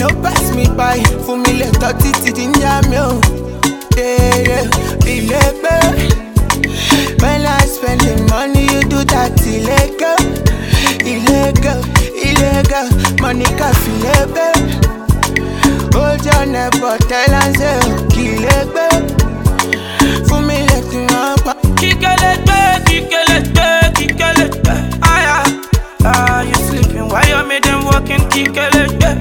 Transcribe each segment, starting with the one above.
no pass me by. For me, let 30 to the njamio. Yeah, illegal. When I spend the money, you do that illegal. Illegal. Money can feel illegal. Hold your neck, but tell and say, illegal. For me, let you know. Kikelete. You sleeping while you made them walking. Kikelete.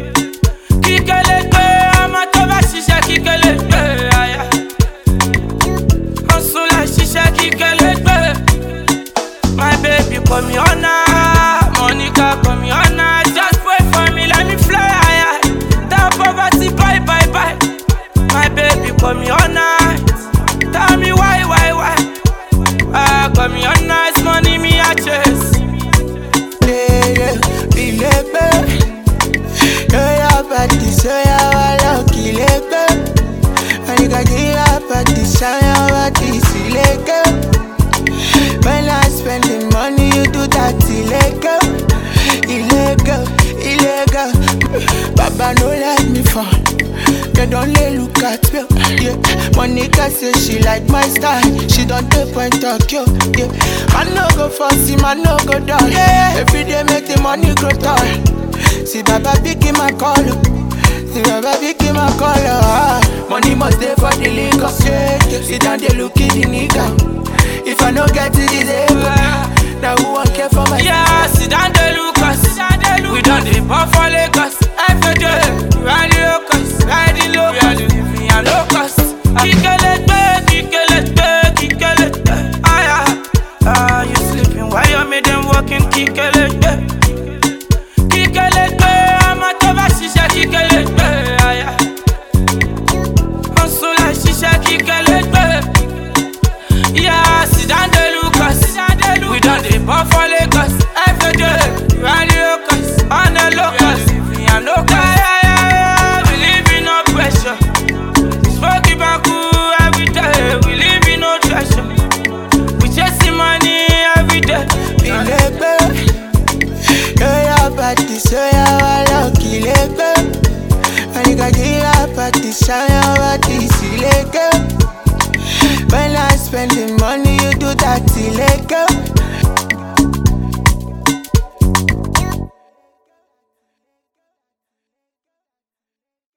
I'm a toba shisha. Kikelete. Hustle like shisha. Kikelete. My baby, call me on now. Monica, call me on now. Just wait for me, let me fly higher. That poverty, bye. My baby, call me on now. Tell me why. Call me on nice money, me a chase. Yeah, illegal. Your body, so you're lucky, illegal. And you got your body, so your body, illegal. When I spend the money, you do that illegal. Baba no let me fall. They don't let look at me. Yeah, Monica say she like my style. She don't take point of you. Yeah, man no go fussy, man no go down. Yeah, every day make the money grow tall. See Baba picking my call. Money must stay for the liquor. Yeah, sit down they look at the nigga. If I no get it, it's able. Now who won't care for my? Yeah, sit down they look us. We done the pump for Lagos. Every day, riding locust, riding low. We are living a locust. Kikelete. You sleeping while you made them walking. Kikelete. I'm a toba shisha. Kikelete. Hustle like shisha. Kikelete. Yeah, sit down they look us. We done the pump for Lagos. Every day, riding locust, on the locust. I know we live in no pressure. Smoking baku every day. We live in no treasure. We chasing money every day. Illegal. Your body, so you're lucky, illegal. And you got your body, so your body, illegal. When I spend the money, you do that illegal.